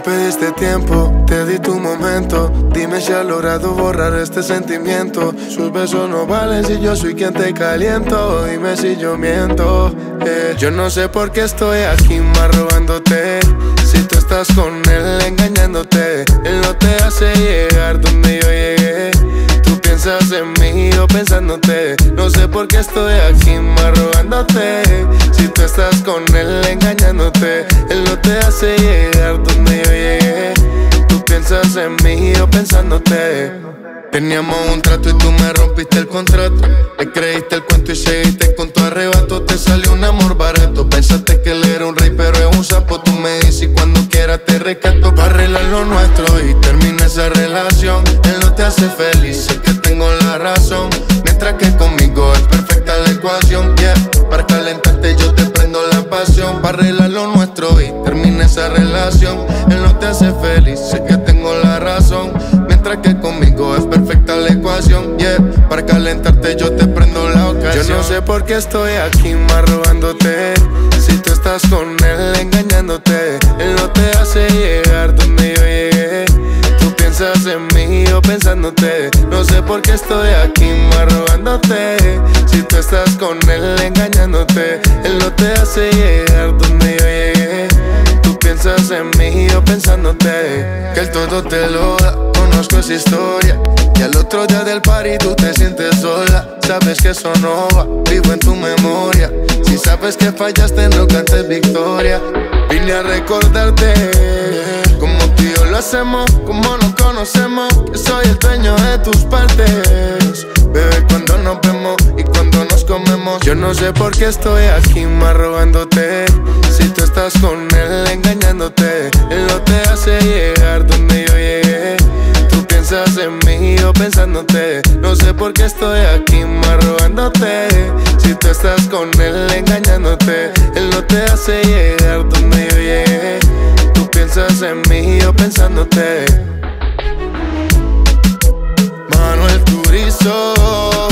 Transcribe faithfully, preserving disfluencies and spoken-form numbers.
pediste tiempo, te di tu momento. Dime si has logrado borrar este sentimiento. Sus besos no valen si yo soy quien te caliento. Dime si yo miento, eh. Yo no sé por qué estoy aquí más robándote. Si tú estás con él engañándote, él no te hace llegar donde yo llegué. Tú piensas en mí, yo pensándote. No sé por qué estoy aquí más robándote. Si tú estás con él engañándote, él no te hace llegar donde yo llegué. Tú piensas en mí, yo pensándote. Teníamos un trato y tú me rompiste el contrato. Le creíste el cuento y seguiste con tu arrebato. Te salió un amor barato. Pensaste que él era un rey pero es un sapo. Tú me dices y cuando quieras te rescato. Para arreglar lo nuestro y termina esa relación. Él no te hace feliz, sé que tengo la razón. Mientras que conmigo es perfecta la ecuación, yeah. Para calentarte yo te prendo la pasión. Para arreglar lo nuestro y termina esa relación. Él no te hace feliz, sé que tengo la razón. Mientras que conmigo es perfecta la ecuación, yeah. Para calentarte yo te prendo la ocasión. Yo no sé por qué estoy aquí más robándote. Si tú estás con él engañándote, él no te hace llegar donde yo llegué. Tú piensas en mí, yo pensándote. No sé por qué estoy aquí más robándote. Si tú estás con él engañándote, él no te hace llegar donde yo llegué. Tú piensas en mí, yo pensándote. Que él todo te lo da, conozco esa historia. Y al otro día del party tú te sientes sola. Sabes que eso no va, vivo en tu memoria. Si sabes que fallaste no cantes victoria. Vine a recordarte como tú y yo lo hacemos, como nos conocemos. Que soy el dueño de tus partes, bebé, cuando nos vemos y cuando nos comemos. Yo no sé por qué estoy aquí más robándote. Si tú estás con él engañándote, él no te hace llegar donde yo llegué. Tú piensas en mí, yo pensándote. No sé por qué estoy aquí más robándote. Si tú estás con él engañándote, él no te hace llegar donde yo llegué. Tú piensas en mí, yo pensándote. Manuel Turizo.